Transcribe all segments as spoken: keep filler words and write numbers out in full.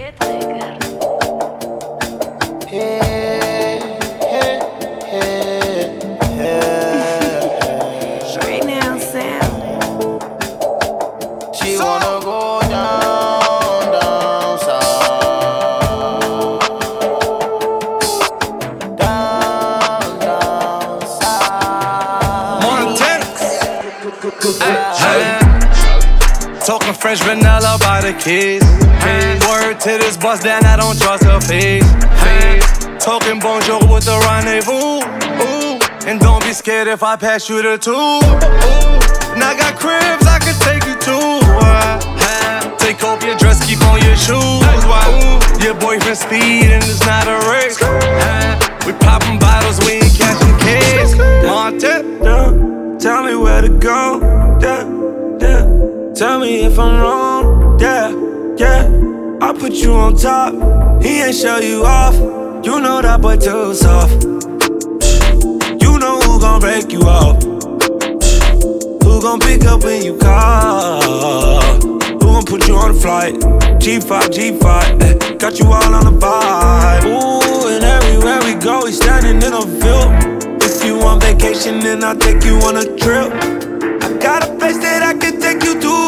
Talking French vanilla by the keys. Word to this bust down, I don't trust her face. Talking bonjour with the rendezvous. Ooh. And don't be scared if I pass you the two. Ooh. And I got cribs I can take you to. Uh, take off your dress, keep on your shoes. Ooh. Your boyfriend speed and it's not a race. Uh, we popping bottles, we ain't catching kids. Monte, yeah. Tell me where to go. Yeah, yeah. Tell me if I'm wrong, yeah, yeah. I put you on top, he ain't show you off. You know that boy too soft. You know who gon' break you off. Who gon' pick up when you call. Who gon' put you on a flight. G five, G five, eh, got you all on the vibe. Ooh, and everywhere we go, we standing in a field. If you on vacation, then I'll take you on a trip. I got a place that I can take you to.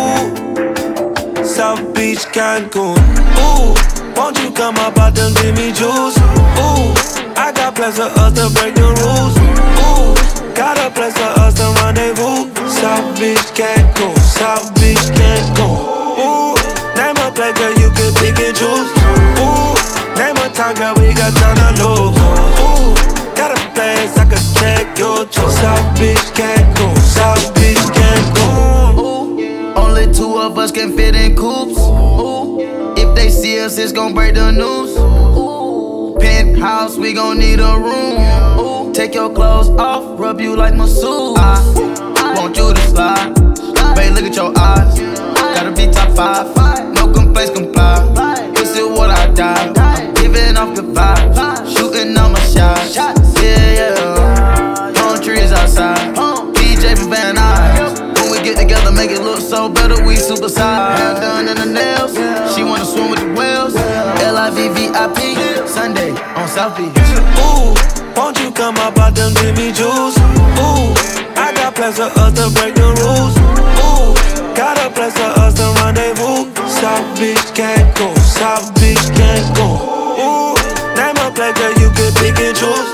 South Beach, Cancun. Ooh, won't you come up out them Jimmy Juice? Ooh, I got plans for us to break the rules. Ooh, got a place for us to rendezvous. South Beach, Cancun. South Beach, Cancun. Ooh, name a place girl you can pick and choose. Ooh, name a time girl we got time to lose. Ooh, got a place I can take you to. South Beach, Cancun. South Beach, Cancun. Ooh, only two of us can fit in coupes. Ooh, if they see us, it's gon' break the news. Ooh, penthouse, we gon' need a room. Ooh, take your clothes off, rub you like masseuse. I want you to slide. Babe, look at your eyes. Gotta be top five. No complaints comply. You see what I die. I'm giving off good vibes. Shooting on my shots. Yeah, yeah. Palm trees outside. D J from Van Nuys. When we get together, make it look so better. We super side. Hair done in the nails. She wanna swim with the whales. L I V V I P. Sunday on South Beach. Ooh, won't you come up out them Jimmy Juice? Ooh, I got plans for us to break the rules. Ooh, got a place for us to rendezvous. South Beach, Cancun. South Beach, Cancun. Ooh, name a place that you could pick and choose.